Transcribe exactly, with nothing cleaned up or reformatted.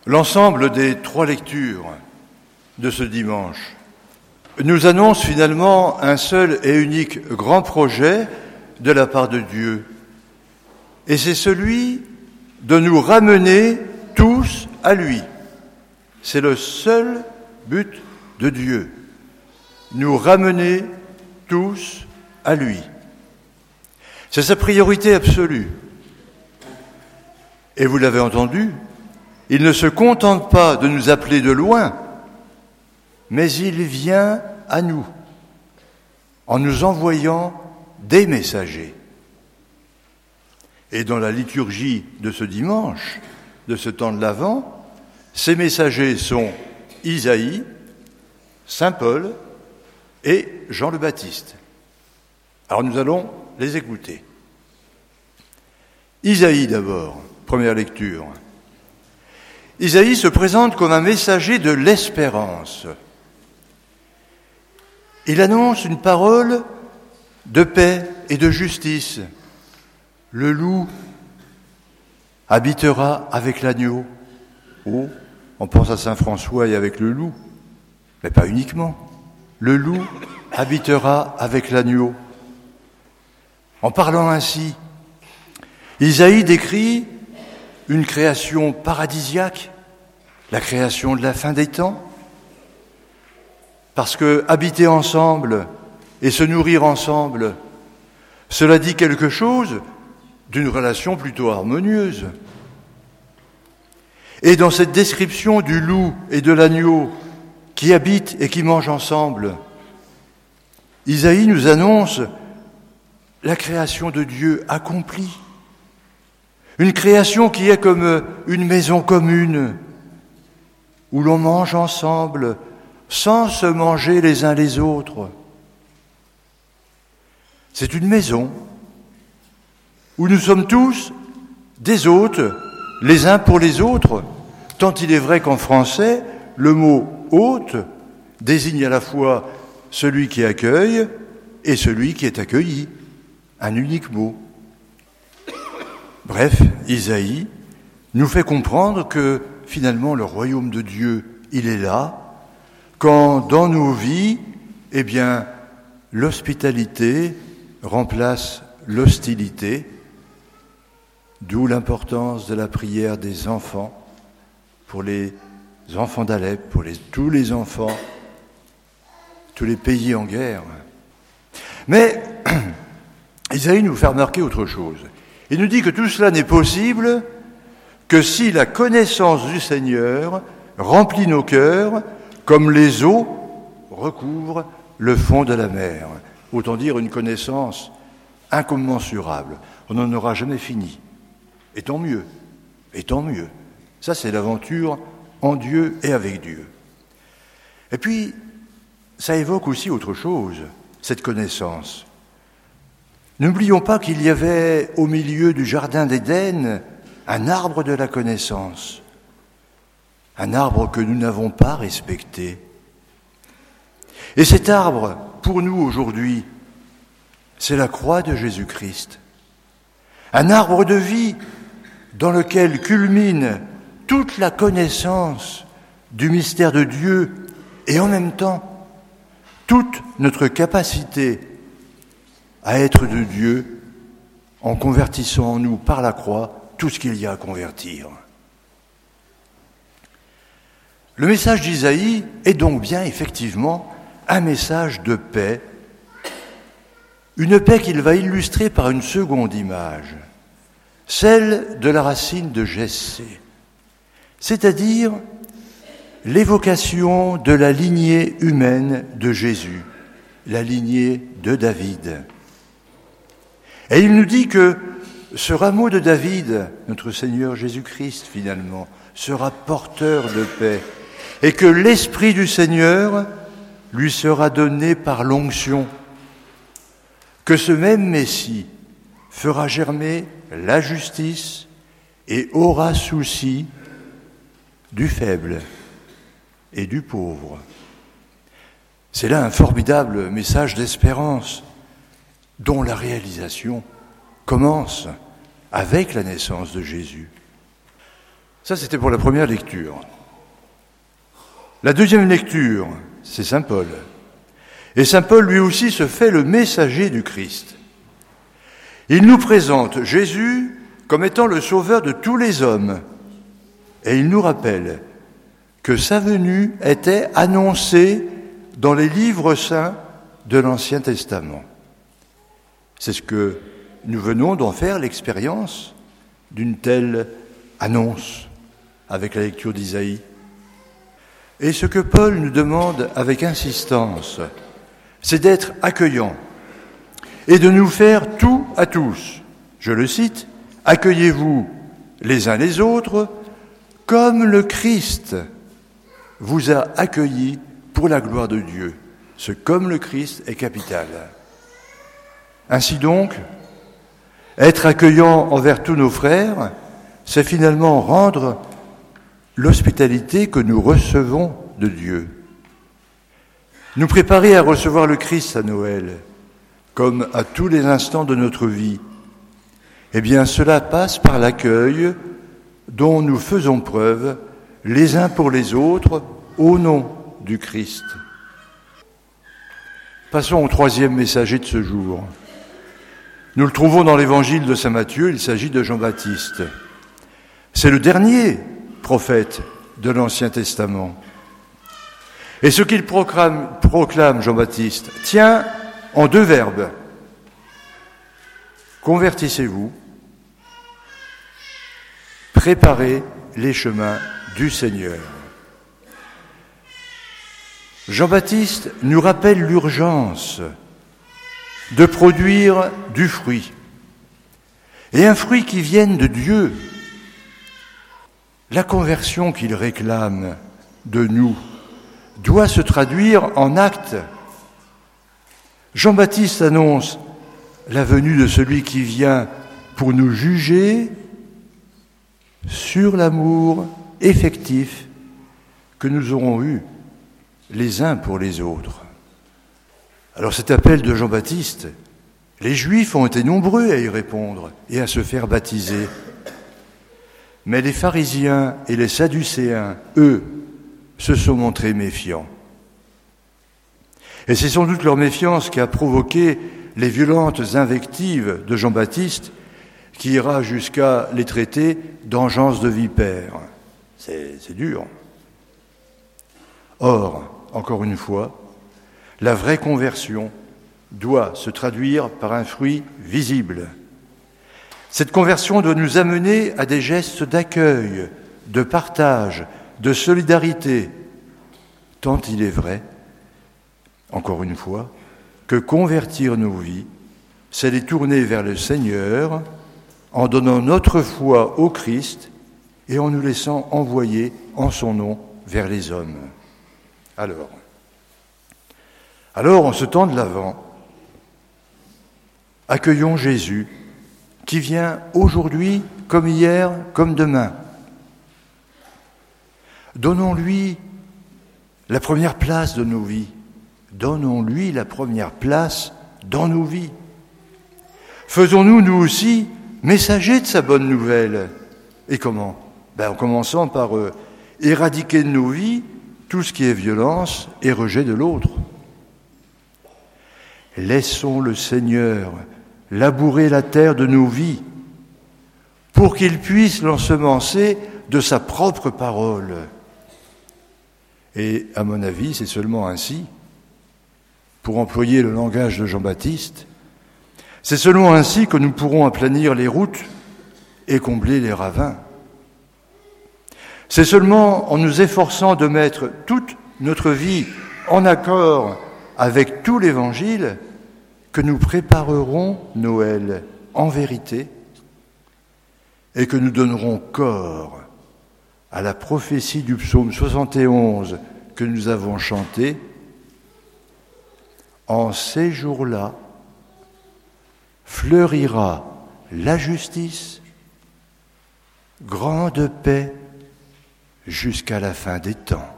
L'ensemble des trois lectures de ce dimanche nous annonce finalement un seul et unique grand projet de la part de Dieu. Et c'est celui de nous ramener tous à lui. C'est le seul but de Dieu. Nous ramener tous à lui. C'est sa priorité absolue. Et vous l'avez entendu, il ne se contente pas de nous appeler de loin, mais il vient à nous, en nous envoyant des messagers. Et dans la liturgie de ce dimanche, de ce temps de l'Avent, ces messagers sont Isaïe, Saint Paul et Jean le Baptiste. Alors nous allons les écouter. Isaïe d'abord, première lecture. Isaïe se présente comme un messager de l'espérance. Il annonce une parole de paix et de justice. Le loup habitera avec l'agneau. Oh, on pense à Saint François et avec le loup, mais pas uniquement. Le loup habitera avec l'agneau. En parlant ainsi, Isaïe décrit une création paradisiaque, la création de la fin des temps, parce que habiter ensemble et se nourrir ensemble, cela dit quelque chose d'une relation plutôt harmonieuse. Et dans cette description du loup et de l'agneau qui habitent et qui mangent ensemble, Isaïe nous annonce la création de Dieu accomplie. Une création qui est comme une maison commune, où l'on mange ensemble, sans se manger les uns les autres. C'est une maison où nous sommes tous des hôtes, les uns pour les autres, tant il est vrai qu'en français, le mot « hôte » désigne à la fois celui qui accueille et celui qui est accueilli, un unique mot. Bref, Isaïe nous fait comprendre que finalement le royaume de Dieu, il est là, quand dans nos vies, eh bien, l'hospitalité remplace l'hostilité, d'où l'importance de la prière des enfants, pour les enfants d'Alep, pour les, tous les enfants, tous les pays en guerre. Mais Isaïe nous fait remarquer autre chose. Il nous dit que tout cela n'est possible que si la connaissance du Seigneur remplit nos cœurs comme les eaux recouvrent le fond de la mer. Autant dire une connaissance incommensurable. On n'en aura jamais fini. Et tant mieux. Et tant mieux. Ça, c'est l'aventure en Dieu et avec Dieu. Et puis, ça évoque aussi autre chose, cette connaissance. N'oublions pas qu'il y avait au milieu du jardin d'Éden un arbre de la connaissance, un arbre que nous n'avons pas respecté. Et cet arbre, pour nous aujourd'hui, c'est la croix de Jésus-Christ, un arbre de vie dans lequel culmine toute la connaissance du mystère de Dieu et en même temps toute notre capacité à être de Dieu en convertissant en nous par la croix tout ce qu'il y a à convertir. Le message d'Isaïe est donc bien effectivement un message de paix, une paix qu'il va illustrer par une seconde image, celle de la racine de Jessé, c'est-à-dire l'évocation de la lignée humaine de Jésus, la lignée de David. Et il nous dit que ce rameau de David, notre Seigneur Jésus-Christ finalement, sera porteur de paix et que l'Esprit du Seigneur lui sera donné par l'onction, que ce même Messie fera germer la justice et aura souci du faible et du pauvre. C'est là un formidable message d'espérance dont la réalisation commence avec la naissance de Jésus. Ça, c'était pour la première lecture. La deuxième lecture, c'est saint Paul. Et saint Paul, lui aussi, se fait le messager du Christ. Il nous présente Jésus comme étant le sauveur de tous les hommes. Et il nous rappelle que sa venue était annoncée dans les livres saints de l'Ancien Testament. C'est ce que nous venons d'en faire l'expérience d'une telle annonce avec la lecture d'Isaïe. Et ce que Paul nous demande avec insistance, c'est d'être accueillant et de nous faire tout à tous. Je le cite, « Accueillez-vous les uns les autres comme le Christ vous a accueillis pour la gloire de Dieu. » Ce « comme le Christ » est capital. Ainsi donc, être accueillant envers tous nos frères, c'est finalement rendre l'hospitalité que nous recevons de Dieu. Nous préparer à recevoir le Christ à Noël, comme à tous les instants de notre vie, eh bien cela passe par l'accueil dont nous faisons preuve les uns pour les autres au nom du Christ. Passons au troisième messager de ce jour. Nous le trouvons dans l'évangile de saint Matthieu, il s'agit de Jean-Baptiste. C'est le dernier prophète de l'Ancien Testament. Et ce qu'il proclame, proclame Jean-Baptiste tient en deux verbes. Convertissez-vous, préparez les chemins du Seigneur. Jean-Baptiste nous rappelle l'urgence de produire du fruit, et un fruit qui vienne de Dieu. La conversion qu'il réclame de nous doit se traduire en actes. Jean-Baptiste annonce la venue de celui qui vient pour nous juger sur l'amour effectif que nous aurons eu les uns pour les autres. Alors cet appel de Jean-Baptiste, les Juifs ont été nombreux à y répondre et à se faire baptiser. Mais les pharisiens et les sadducéens, eux, se sont montrés méfiants. Et c'est sans doute leur méfiance qui a provoqué les violentes invectives de Jean-Baptiste, qui ira jusqu'à les traiter d'engeance de vipères. C'est, c'est dur. Or, encore une fois, la vraie conversion doit se traduire par un fruit visible. Cette conversion doit nous amener à des gestes d'accueil, de partage, de solidarité, tant il est vrai, encore une fois, que convertir nos vies, c'est les tourner vers le Seigneur en donnant notre foi au Christ et en nous laissant envoyer en son nom vers les hommes. Alors, alors en ce temps de l'Avent, accueillons Jésus qui vient aujourd'hui comme hier, comme demain. Donnons-lui la première place de nos vies. Donnons-lui la première place dans nos vies. Faisons-nous, nous aussi, messagers de sa bonne nouvelle. Et comment ? Ben, en commençant par euh, éradiquer de nos vies tout ce qui est violence et rejet de l'autre. Laissons le Seigneur labourer la terre de nos vies pour qu'il puisse l'ensemencer de sa propre parole. Et à mon avis, c'est seulement ainsi, pour employer le langage de Jean-Baptiste, c'est seulement ainsi que nous pourrons aplanir les routes et combler les ravins. C'est seulement en nous efforçant de mettre toute notre vie en accord avec tout l'Évangile que nous préparerons Noël en vérité et que nous donnerons corps à la prophétie du psaume soixante et onze que nous avons chanté. En ces jours-là, fleurira la justice, grande paix jusqu'à la fin des temps.